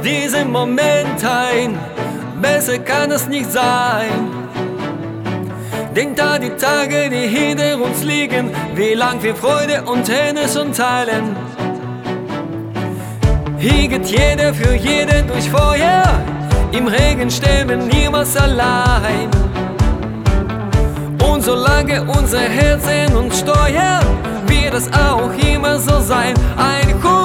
diesem Moment ein, besser kann es nicht sein. Denkt an die Tage, die hinter uns liegen, wie lang wir Freude und Hände schon teilen. Hier geht jeder für jeden durch Feuer, im Regen stehen wir niemals allein. Und solange unser Herzen uns steuert, wird es auch immer so sein. Ein